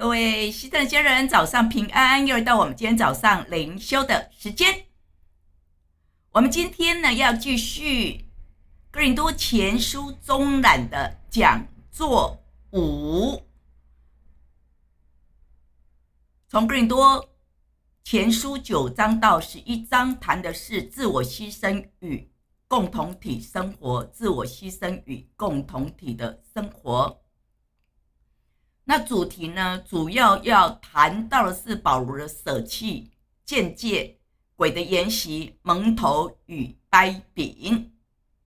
各位西藏的家人，早上平安！又到我们今天早上灵修的时间。我们今天呢要继续哥林多前书中览的讲座5，从哥林多前书9章到11章，谈的是自我牺牲与共同体生活，自我牺牲与共同体的生活。那主题呢，主要谈到的是保罗的舍弃、见戒、鬼的筵席、蒙头与掰饼。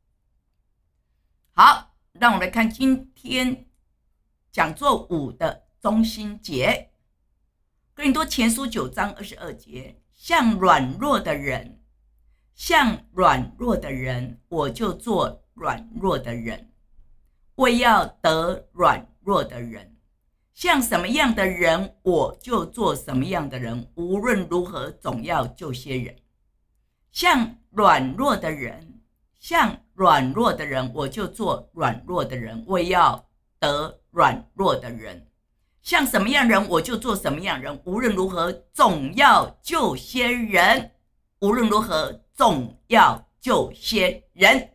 好，让我们来看今天讲座5的中心节。哥林多前书9章22节，像软弱的人，我就做软弱的人，为要得软弱的人。像什么样的人，我就做什么样的人，无论如何总要救些人。像软弱的人，我就做软弱的人，为要得软弱的人。像什么样人，我就做什么样人，无论如何总要救些人，无论如何总要救些人。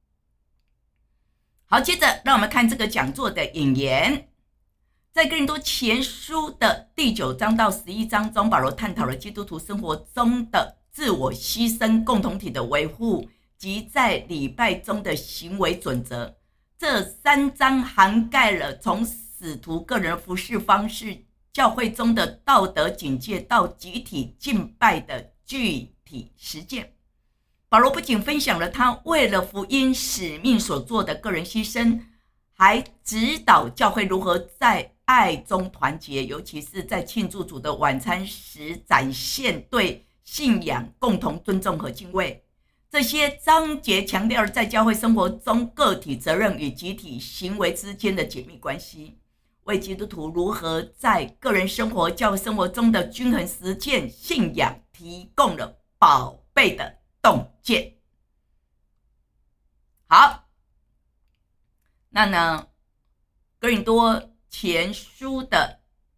好，接着让我们看这个讲座的引言。在哥林多前书的第9章到11章中，保罗探讨了基督徒生活中的自我牺牲、共同体的维护及在礼拜中的行为准则。这3章涵盖了从使徒个人服事方式、教会中的道德警戒到集体敬拜的具体实践。保罗不仅分享了他为了福音使命所做的个人牺牲，还指导教会如何在爱中团结，尤其是在庆祝主的晚餐时展现对信仰共同尊重和敬畏。这些章节强调了在教会生活中个体责任与集体行为之间的紧密关系，为基督徒如何在个人生活、教会生活中的均衡实践信仰提供了宝贝的洞见。好，那呢，哥林多前书的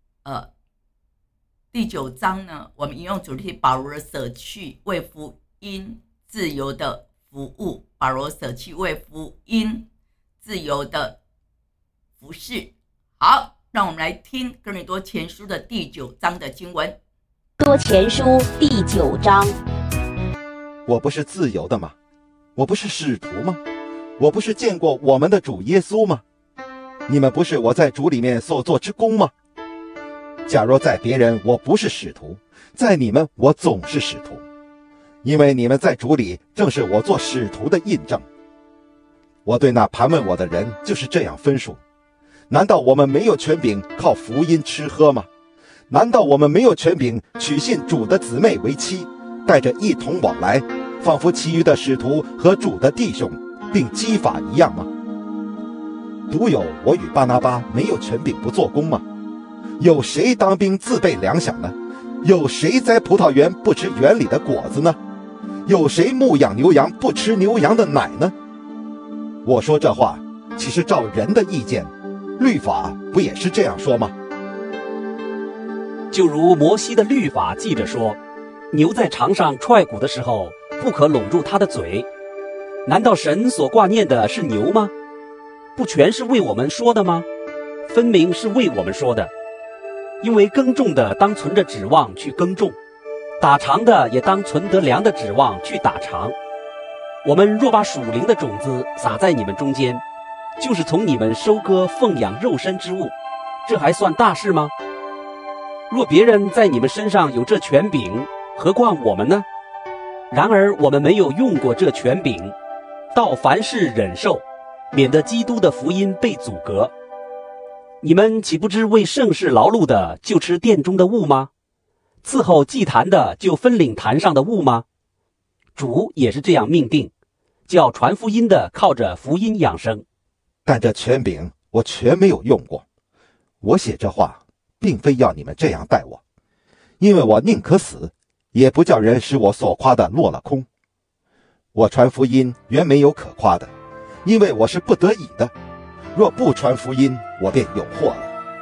第9章呢，我们引用主题保罗的舍弃为福音自由的服务，保罗舍弃为福音自由的服事。好，让我们来听哥林多前书的第9章的经文。 多前书第9章， 我不是自由的吗？我不是使徒吗？我不是见过我们的主耶稣吗？你们不是我在主里面所做之功吗？假若在别人我不是使徒，在你们我总是使徒，因为你们在主里正是我做使徒的印证。我对那盘问我的人就是这样分数：难道我们没有权柄靠福音吃喝吗？难道我们没有权柄娶信主的姊妹为妻，带着一同往来，仿佛其余的使徒和主的弟兄并基法一样吗？独有我与巴拿巴没有权柄不做工吗？有谁当兵自备粮饷呢？有谁栽葡萄园不吃园里的果子呢？有谁牧养牛羊不吃牛羊的奶呢？我说这话，岂是照人的意见？律法不也是这样说吗？ 就如摩西的律法记着说，牛在场上踹鼓的时候，不可拢住它的嘴。难道神所挂念的是牛吗？不全是为我们说的吗？分明是为我们说的。因为耕种的当存着指望去耕种，打场的也当存得粮的指望去打场。我们若把属灵的种子撒在你们中间，就是从你们收割奉养肉身之物，这还算大事吗？若别人在你们身上有这权柄，何况我们呢？然而我们没有用过这权柄，到凡事忍受，免得基督的福音被阻隔。你们岂不知为圣事劳碌的就吃殿中的物吗？伺候祭坛的就分领坛上的物吗？主也是这样命定，叫传福音的靠着福音养生。 但这权柄我全没有用过。我写这话并非要你们这样待我，因为我宁可死，也不叫人使我所夸的落了空。我传福音原没有可夸的，因为我是不得已的。若不传福音，我便有祸了。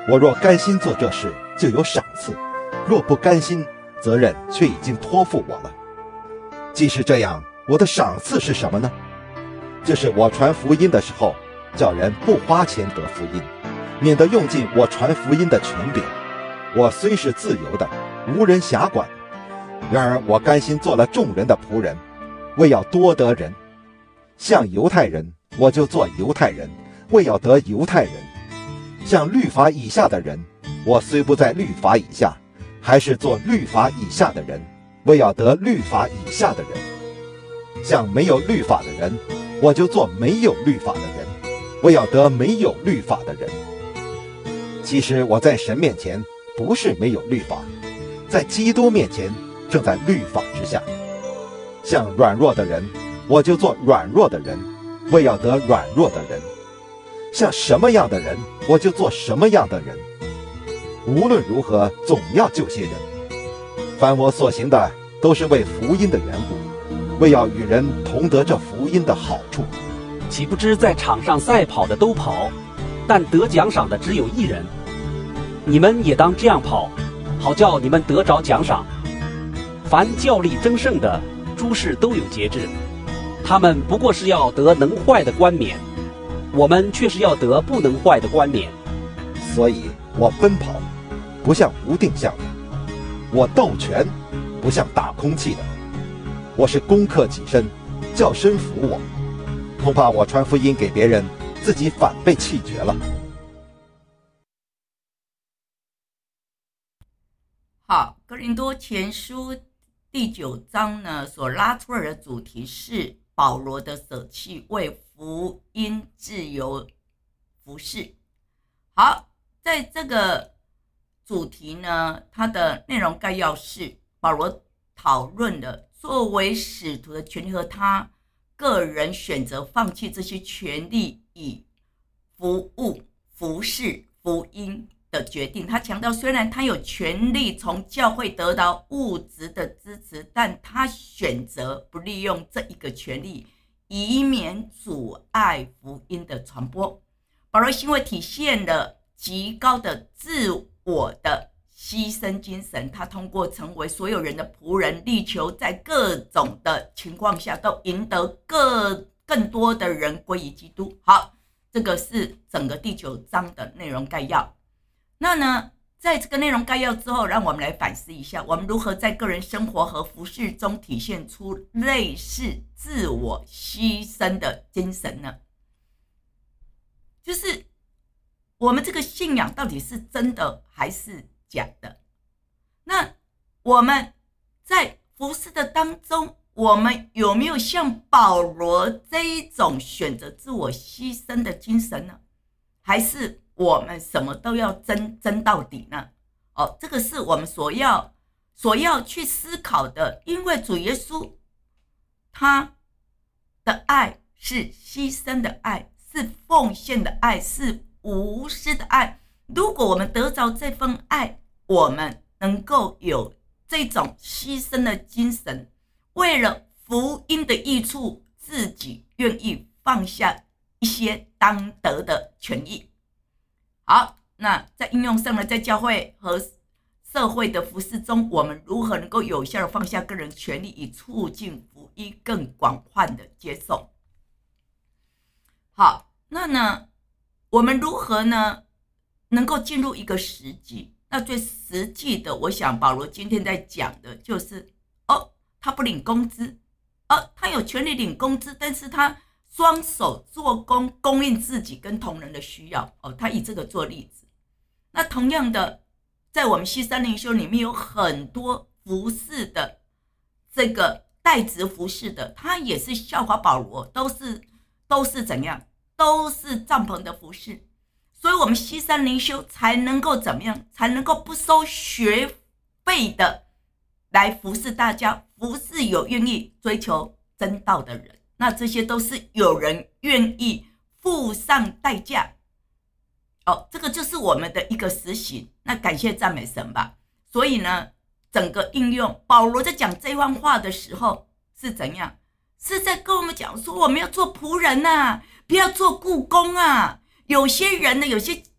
我若甘心做这事，就有赏赐；若不甘心，责任却已经托付我了。既是这样，我的赏赐是什么呢？就是我传福音的时候，叫人不花钱得福音，免得用尽我传福音的权柄。我虽是自由的，无人辖管，然而我甘心做了众人的仆人，为要多得人。像犹太人，我就做犹太人，为要得犹太人；像律法以下的人，我虽不在律法以下，还是做律法以下的人，为要得律法以下的人；像没有律法的人，我就做没有律法的人，为要得没有律法的人。其实我在神面前不是没有律法，在基督面前正在律法之下。像软弱的人，我就做软弱的人，为要得软弱的人；像什么样的人，我就做什么样的人。无论如何，总要救些人。凡我所行的，都是为福音的缘故，为要与人同得这福音的好处。 岂不知在场上赛跑的都跑，但得奖赏的只有一人。你们也当这样跑，好叫你们得着奖赏。凡较力争胜的，诸事都有节制。他们不过是要得能坏的冠冕，我们却是要得不能坏的冠冕。 所以我奔跑，不像无定向的；我斗拳，不像打空气的。我是攻克己身，叫身服我。恐怕我传福音给别人，自己反被弃绝了。 好，哥林多前书第9章呢，所拉出来的主题是保罗的舍弃，为福音自由服事。好，在这个主题呢，它的内容概要是保罗讨论了作为使徒的权利和他个人选择放弃这些权利以服务、服事福音的决定。他强调，虽然他有权利从教会得到物质的支持，但他选择不利用这一个权利，以免阻碍福音的传播。保罗行为体现了极高的自我的牺牲精神，他通过成为所有人的仆人，力求在各种的情况下都赢得更多的人归于基督。好，这个是整个第9章的内容概要。那呢，在这个内容概要之后，让我们来反思一下，我们如何在个人生活和服事中体现出类似自我牺牲的精神呢？就是我们这个信仰到底是真的还是假的？那我们在服事的当中，我们有没有像保罗这一种选择自我牺牲的精神呢？还是我们什么都要争到底呢？这个是我们所要去思考的。因为主耶稣他的爱是牺牲的爱，是奉献的爱，是无私的爱。如果我们得着这份爱，我们能够有这种牺牲的精神，为了福音的益处，自己愿意放下一些当得的权益。好，那在应用上呢，在教会和社会的服事中，我们如何能够有效的放下个人权利，以促进福音更广泛的接受？好，那呢，我们如何呢能够进入一个实际？那最实际的，我想保罗今天在讲的就是他不领工资，他有权利领工资，但是他双手做工，供应自己跟同仁的需要。他以这个做例子。那同样的，在我们西山灵修里面有很多服事的，这个代职服事的，他也是效法保罗，都是怎样？都是帐篷的服事。所以我们西山灵修才能够怎么样？才能够不收学费的来服事大家，服事有愿意追求真道的人。那这些都是有人愿意付上代价。这个就是我们的一个实行。那感谢赞美神吧。所以呢，整个应用保罗在讲这番话的时候是怎样？是在跟我们讲说，我们要做仆人啊，不要做雇工啊。有些人呢，有些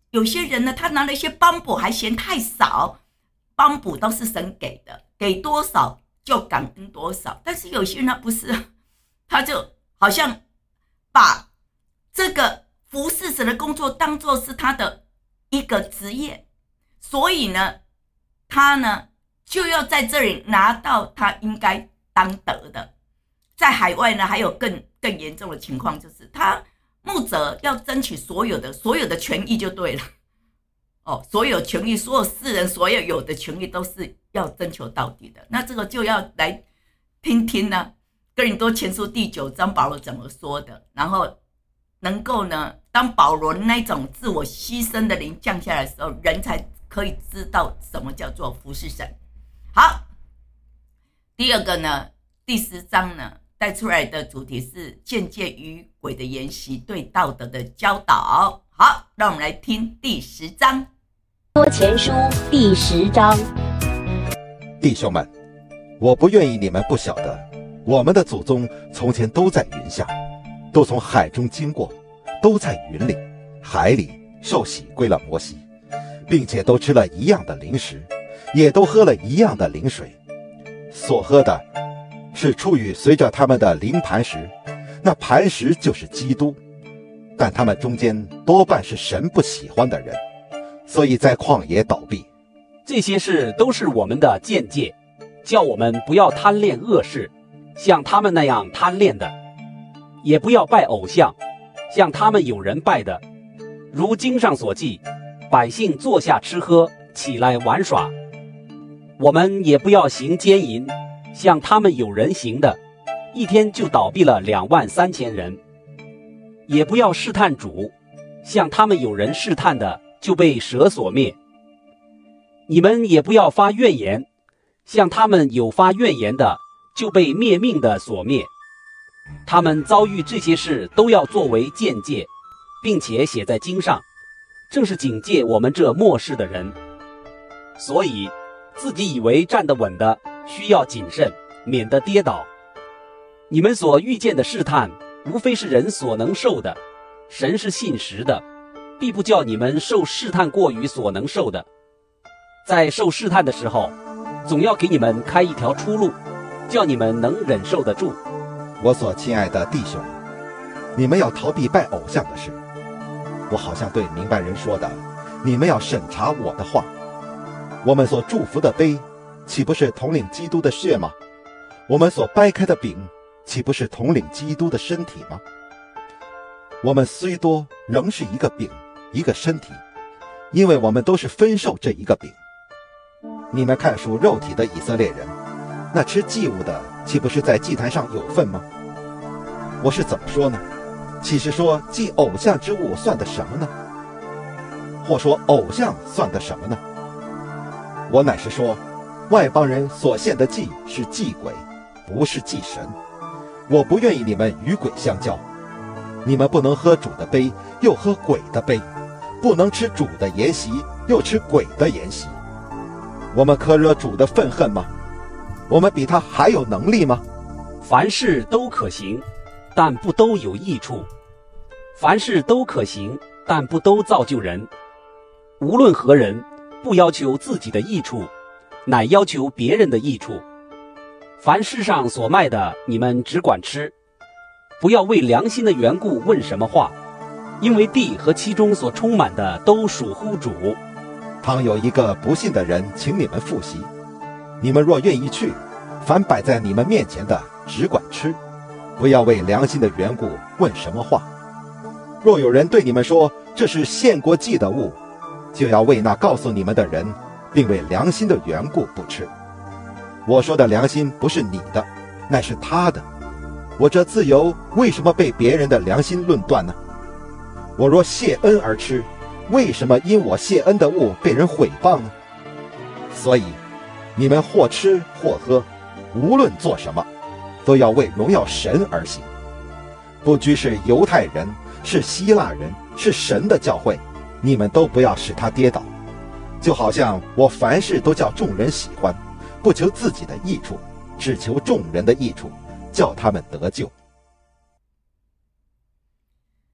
有些人呢，他拿了一些帮补还嫌太少，帮补都是神给的，给多少就感恩多少。但是有些人他不是，他就好像把这个服侍神的工作当作是他的一个职业，所以呢，他呢就要在这里拿到他应该当得的。在海外呢，还有更严重的情况，就是他牧者要争取所有的权益就对了。所有权益，所有世人所有的权益都是要征求到底的。那这个就要来听听呢，哥林多前书第9章保罗怎么说的，然后能够呢，当保罗那种自我牺牲的灵降下来的时候，人才可以知道什么叫做服侍神。好，第二个呢，第10章呢带出来的主题是间接于鬼的研习对道德的教导。好，让我们来听第10章。 多前书第10章。 弟兄们，我不愿意你们不晓得，我们的祖宗从前都在云下，都从海中经过，都在云里、海里受洗归了摩西，并且都吃了一样的灵食，也都喝了一样的灵水。所喝的是出于随着他们的灵磐石，那磐石就是基督。但他们中间多半是神不喜欢的人，所以在旷野倒闭。 这些事都是我们的见解，叫我们不要贪恋恶事，像他们那样贪恋的；也不要拜偶像，像他们有人拜的。如经上所记，百姓坐下吃喝，起来玩耍。我们也不要行奸淫，像他们有人行的，一天就倒闭了23000人。也不要试探主，像他们有人试探的，就被蛇所灭。你们也不要发怨言，像他们有发怨言的，就被灭命的所灭。他们遭遇这些事，都要作为鉴戒，并且写在经上，正是警戒我们这末世的人。所以自己以为站得稳的，需要谨慎，免得跌倒。你们所遇见的试探，无非是人所能受的，神是信实的，必不叫你们受试探过于所能受的。在受试探的时候，总要给你们开一条出路，叫你们能忍受得住。 我所亲爱的弟兄，你们要逃避拜偶像的事。我好像对明白人说的，你们要审查我的话。我们所祝福的杯，岂不是统领基督的血吗？我们所掰开的饼，岂不是统领基督的身体吗？我们虽多，仍是一个饼，一个身体，因为我们都是分受这一个饼。你们看属肉体的以色列人，那吃祭物的，岂不是在祭坛上有份吗？我是怎么说呢？岂是说祭偶像之物算得什么呢？或说偶像算得什么呢？我乃是说，外邦人所献的祭是祭鬼，不是祭神。我不愿意你们与鬼相交。你们不能喝主的杯，又喝鬼的杯；不能吃主的筵席，又吃鬼的筵席。我们可惹主的愤恨吗？我们比他还有能力吗？ 凡事都可行，但不都有益处；凡事都可行，但不都造就人。无论何人，不要求自己的益处，乃要求别人的益处。凡世上所卖的，你们只管吃，不要为良心的缘故问什么话，因为地和其中所充满的都属乎主。 倘有一个不信的人请你们赴席，你们若愿意去，凡摆在你们面前的只管吃，不要为良心的缘故问什么话。若有人对你们说这是献过祭的物，就要为那告诉你们的人，并为良心的缘故不吃。我说的良心不是你的，乃是他的。我这自由为什么被别人的良心论断呢？我若谢恩而吃，为什么因我谢恩的物被人毁谤呢？所以你们或吃或喝，无论做什么，都要为荣耀神而行。不拘是犹太人，是希腊人，是神的教会，你们都不要使他跌倒。就好像我凡事都叫众人喜欢，不求自己的益处，只求众人的益处，叫他们得救。 哥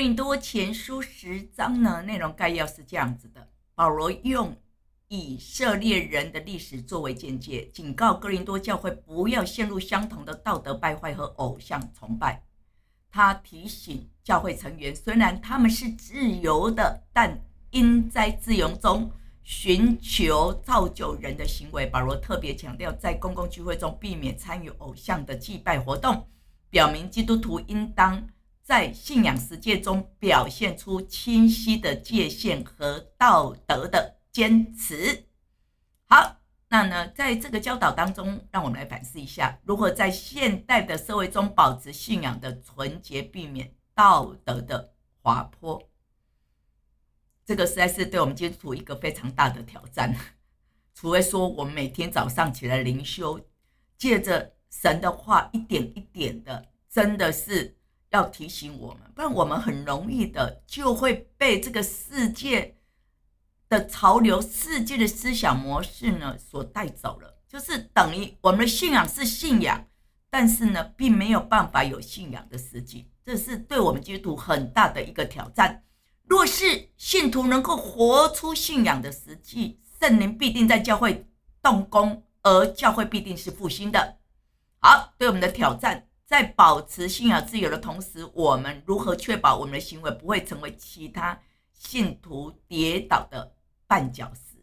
林多前书10章呢，内容概要是这样子的：保罗用以色列人的历史作为鉴戒，警告哥林多教会不要陷入相同的道德败坏和偶像崇拜。他提醒教会成员，虽然他们是自由的，但应在自由中寻求造就人的行为。保罗特别强调，在公共聚会中避免参与偶像的祭拜活动，表明基督徒应当在信仰实践中表现出清晰的界限和道德的坚持。好，那呢，在这个教导当中，让我们来反思一下，如何在现代的社会中保持信仰的纯洁，避免道德的滑坡。这个实在是对我们基督徒一个非常大的挑战。除非说我们每天早上起来灵修，借着神的话一点一点的，真的是要提醒我们，不然我们很容易的就会被这个世界的潮流、世界的思想模式呢所带走了，就是等于我们的信仰是信仰，但是呢并没有办法有信仰的实际，这是对我们基督徒很大的一个挑战。若是信徒能够活出信仰的实际，圣灵必定在教会动工，而教会必定是复兴的。好，对我们的挑战，在保持信仰自由的同时，我们如何确保我们的行为不会成为其他信徒跌倒的绊脚石？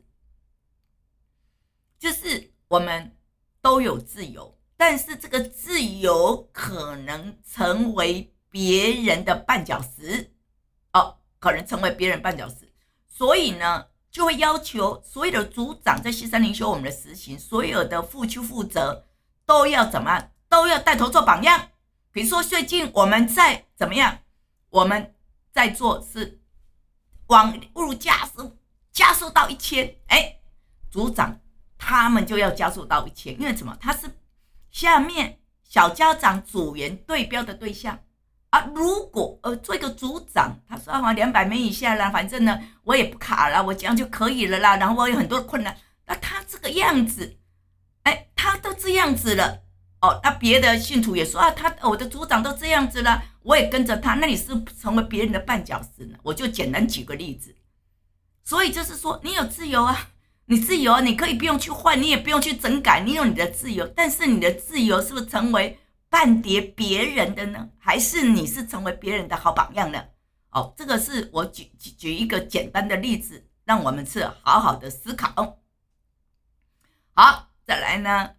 就是我们都有自由，但是这个自由可能成为别人的绊脚石，可能成为别人绊脚石，所以呢，就会要求所有的组长在西山灵修我们的实行，所有的副区负责都要怎么样？都要带头做榜样。比如说最近我们在怎么样？我们在做是网路加速到1000，组长他们就要加速到1000，因为什么？他是下面小家长组员对标的对象啊。如果做一个组长，他说200枚以下啦，反正呢我也不卡啦，我这样就可以了啦，然后我有很多困难，那他这个样子，他都这样子了。那别的信徒也说我的组长都这样子了，我也跟着他，那你是成为别人的绊脚石呢？我就简单举个例子。所以就是说，你有自由啊，你自由啊，你可以不用去换，你也不用去整改，你有你的自由，但是你的自由是不是成为绊跌别人的呢？还是你是成为别人的好榜样呢？这个是我举一个简单的例子，让我们是好好的思考。好，再来呢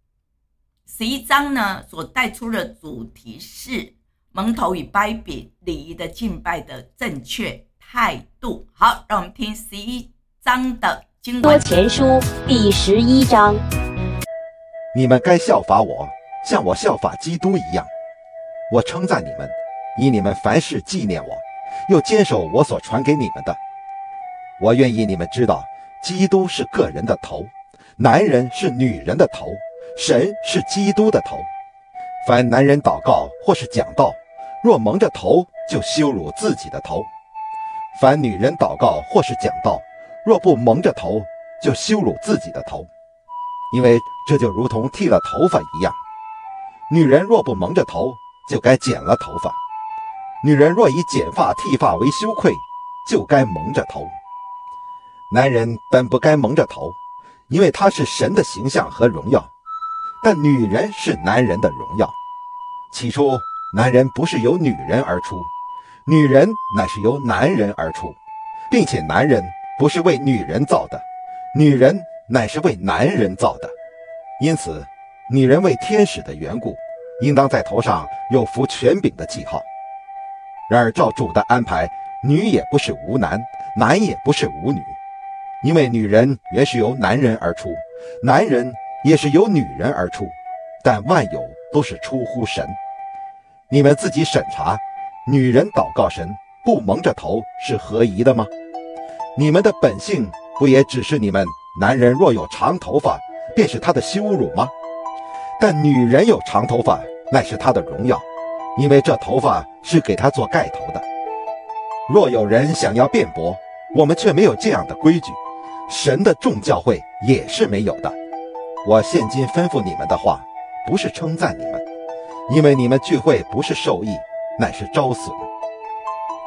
，11章呢所带出的主题是蒙头与掰饼礼仪的敬拜的正确态度。好，让我们听11章的经文。 前书第11章。 你们该效法我，像我效法基督一样。我称赞你们，以你们凡事纪念我，又坚守我所传给你们的。我愿意你们知道，基督是个人的头，男人是女人的头，神是基督的头。凡男人祷告或是讲道，若蒙着头，就羞辱自己的头；凡女人祷告或是讲道，若不蒙着头，就羞辱自己的头。因为这就如同剃了头发一样。女人若不蒙着头，就该剪了头发；女人若以剪发剃发为羞愧，就该蒙着头。男人本不该蒙着头，因为他是神的形象和荣耀，但女人是男人的荣耀。起初男人不是由女人而出，女人乃是由男人而出，并且男人不是为女人造的，女人乃是为男人造的。因此女人为天使的缘故，应当在头上有服权柄的记号。然而照主的安排，女也不是无男，男也不是无女。因为女人原是由男人而出，男人也是由女人而出，但万有都是出乎神。你们自己审查，女人祷告神不蒙着头是合宜的吗？你们的本性不也只是你们男人若有长头发，便是他的羞辱吗？但女人有长头发，乃是她的荣耀，因为这头发是给她做盖头的。若有人想要辩驳，我们却没有这样的规矩，神的众教会也是没有的。我现今吩咐你们的话，不是称赞你们，因为你们聚会不是受益，乃是招损。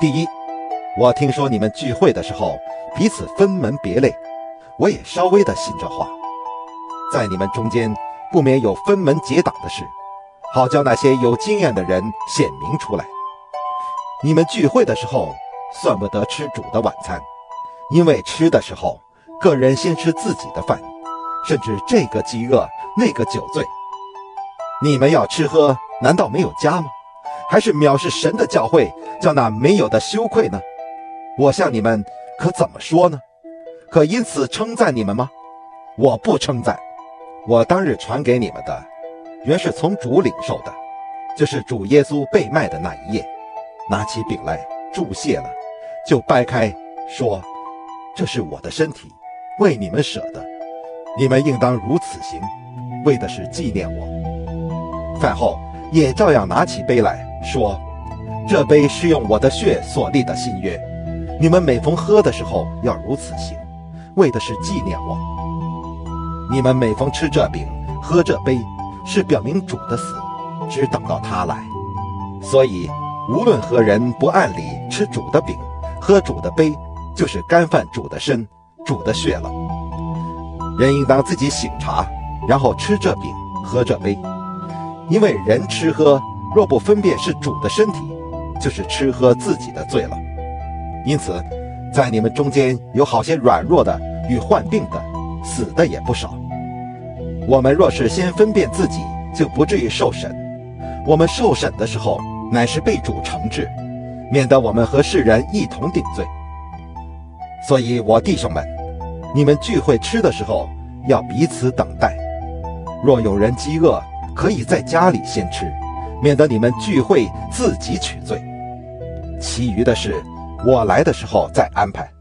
第一，我听说你们聚会的时候彼此分门别类，我也稍微的信这话。在你们中间不免有分门结党的事，好叫那些有经验的人显明出来。你们聚会的时候算不得吃主的晚餐，因为吃的时候个人先吃自己的饭，甚至这个饥饿那个酒醉。你们要吃喝，难道没有家吗？还是藐视神的教会，叫那没有的羞愧呢？我向你们可怎么说呢？可因此称赞你们吗？我不称赞。我当日传给你们的，原是从主领受的，就是主耶稣被卖的那一夜，拿起饼来祝谢了，就掰开说，这是我的身体，为你们舍的，你们应当如此行，为的是纪念我。饭后也照样拿起杯来说，这杯是用我的血所立的新约，你们每逢喝的时候要如此行，为的是纪念我。你们每逢吃这饼喝这杯，是表明主的死，只等到他来。所以无论何人不按理吃主的饼喝主的杯，就是干犯主的身主的血了。人应当自己省察，然后吃这饼喝这杯。因为人吃喝若不分辨是主的身体，就是吃喝自己的罪了。因此在你们中间有好些软弱的与患病的，死的也不少。我们若是先分辨自己，就不至于受审。我们受审的时候，乃是被主惩治，免得我们和世人一同定罪。所以我弟兄们，你们聚会吃的时候，要彼此等待。若有人饥饿，可以在家里先吃，免得你们聚会自己取罪。其余的事，我来的时候再安排。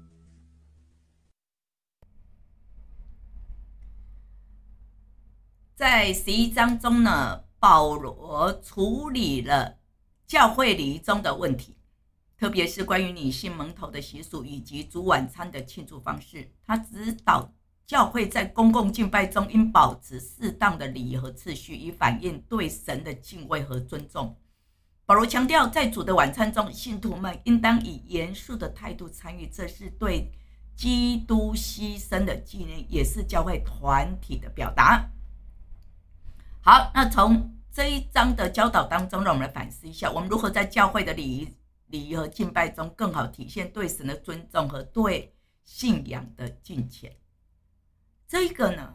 在11章中呢，保罗处理了教会礼仪中的问题，特别是关于女性蒙头的习俗以及主晚餐的庆祝方式。他指导教会在公共敬拜中应保持适当的礼仪和秩序，以反映对神的敬畏和尊重。保罗强调，在主的晚餐中，信徒们应当以严肃的态度参与，这是对基督牺牲的纪念，也是教会团体的表达。好，那从这一章的教导当中，让我们来反思一下，我们如何在教会的礼仪和敬拜中更好体现对神的尊重和对信仰的敬虔。这个呢，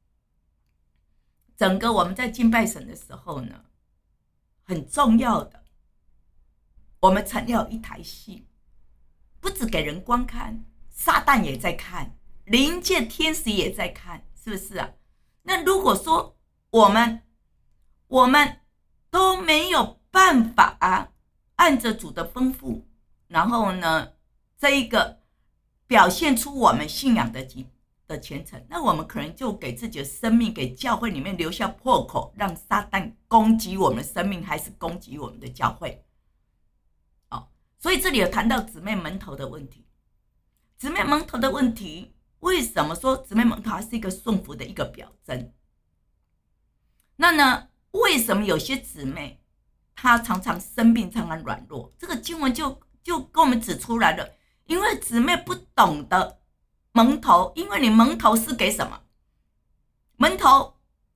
整个我们在敬拜神的时候呢，很重要的，我们曾要有一台戏，不只给人观看，撒旦也在看，灵界天使也在看，是不是啊？那如果说我们都没有办法按着主的吩咐，然后呢，这一个表现出我们信仰的虔诚，那我们可能就给自己的生命，给教会里面留下破口，让撒旦攻击我们的生命，还是攻击我们的教会。所以这里有谈到姊妹蒙头的问题。姊妹蒙头的问题，为什么说姊妹蒙头还是一个顺服的一个表征？那呢，为什么有些姊妹她常常生病，常常软弱？这个经文就跟我们指出来了，因为姊妹不懂得蒙头，因为你蒙头是给什么？蒙头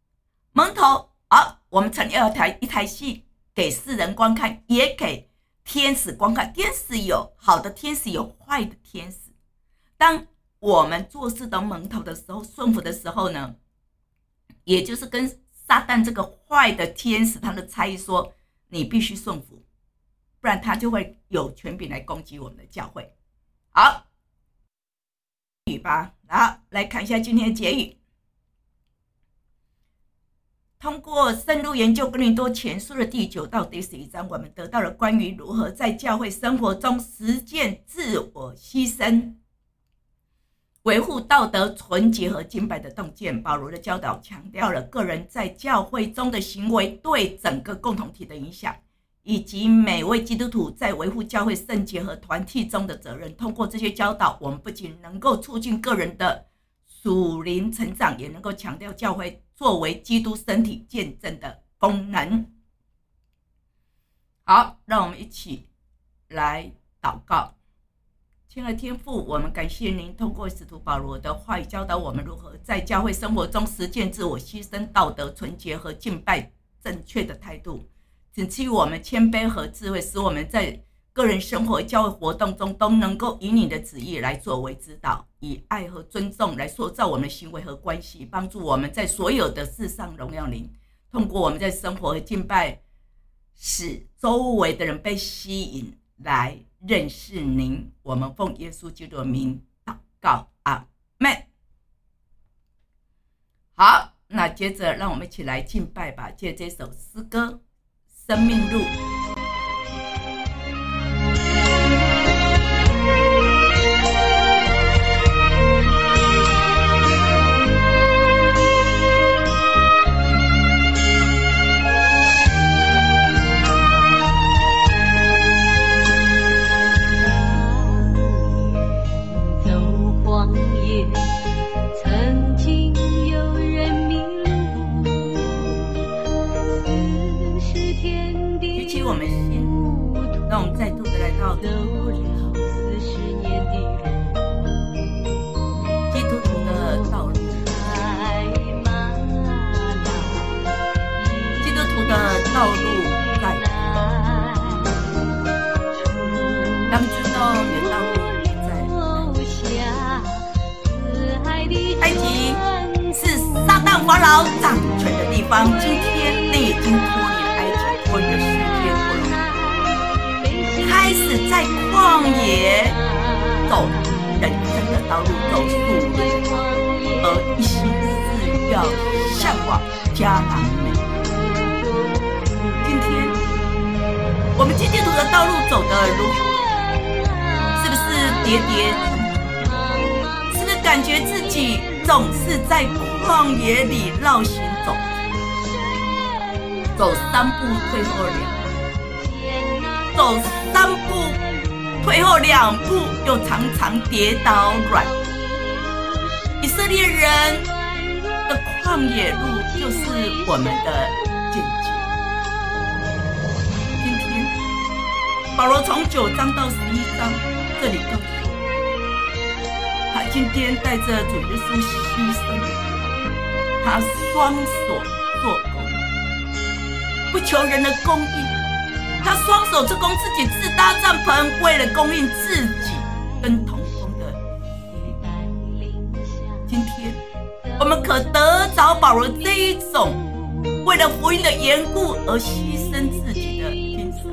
我们曾要一台戏给世人观看，也给天使观看。天使有好的天使，有坏的天使。当我们做事都蒙头的时候，顺服的时候呢，也就是跟撒旦这个坏的天使他的差役说，你必须顺服，不然他就会有权柄来攻击我们的教会。好，语吧，好，来看一下今天的结语。通过深入研究哥林多前书的第9到第11章，我们得到了关于如何在教会生活中实践自我牺牲，维护道德纯洁和敬拜的洞见。保罗的教导强调了个人在教会中的行为对整个共同体的影响，以及每位基督徒在维护教会圣洁和团体中的责任。通过这些教导，我们不仅能够促进个人的属灵成长，也能够强调教会作为基督身体见证的功能。好，让我们一起来祷告。亲爱的天父，我们感谢您透过使徒保罗的话语教导我们如何在教会生活中实践自我牺牲、道德、纯洁和敬拜正确的态度，请赐予我们谦卑和智慧，使我们在个人生活、教会活动中都能够以你的旨意来作为指导，以爱和尊重来塑造我们的行为和关系，帮助我们在所有的事上荣耀您。通过我们在生活和敬拜，使周围的人被吸引来认识您。我们奉耶稣基督的名祷告，阿们。好，那接着让我们一起来敬拜吧，借这首诗歌《生命路》。法老掌权的地方，今天你已经脱离了埃及，脱离了世界不容易，开始在旷野走人生的道路，走属灵的道路，而一心是要向往迦南美。今天我们基督徒的道路走得如何？是不是跌跌撞撞？是不是感觉自己总是在旷野里绕行走，走3步退后2步，走3步退后2步，又常常跌倒软。以色列人的旷野路就是我们的见解。今天保罗从9章到11章这里告诉我们，他今天带着主耶稣牺牲，他双手做工，不求人的供应，他双手做工，自己自搭帐篷，为了供应自己跟同工的需要。今天我们可得着保罗这一种为了福音的缘故而牺牲自己的精神，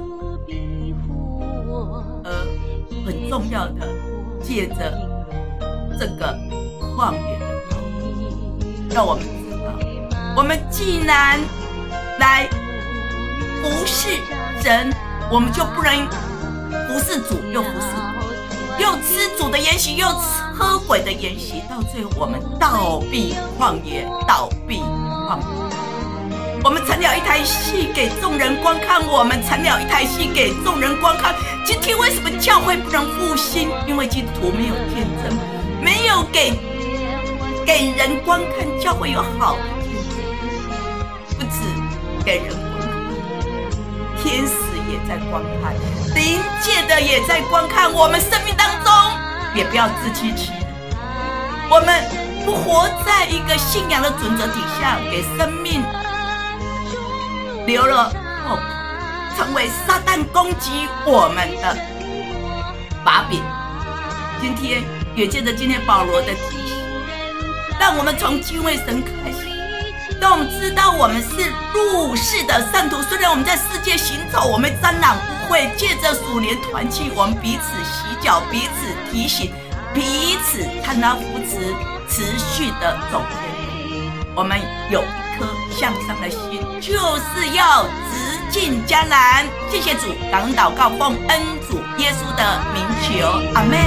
而很重要的，借着这个旷野的道路，让我们知道，我们既然来服侍人，我们就不能服侍主又服侍鬼，又吃主的筵席又喝鬼的筵席，到最后我们倒闭旷野，倒闭旷野。我们成了一台戏给众人观看，我们成了一台戏给众人观看。今天为什么教会不能复兴？因为基督徒没有见证，没有给人观看。教会有好的见证，不止给人观看，天使也在观看，灵界的也在观看。我们生命当中也不要自欺欺人，我们不活在一个信仰的准则底下，给生命留了后口，成为撒旦攻击我们的把柄。今天也借着今天保罗的提醒，让我们从敬畏神开始，让我们知道我们是入世的圣徒。虽然我们在世界行走，我们沾染污秽，借着属灵团契，我们彼此洗脚，彼此提醒，彼此看他扶持，持续的走天路。我们有一颗向上的心，就是要直进迦南。谢谢主，感恩祷告，奉恩主耶稣的名求，阿们。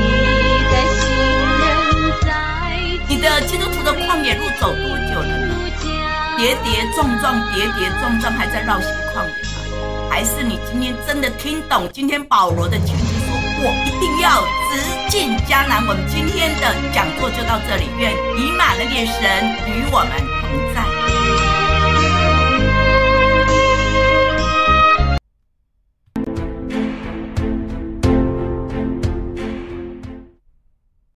你的基督徒的旷野路走多久了呢？跌跌撞撞，跌跌撞撞，还在绕行旷野吗？还是你今天真的听懂今天保罗的劝诫，说我一定要直进迦南？我们今天的讲座就到这里，愿以马内利神与我们同在。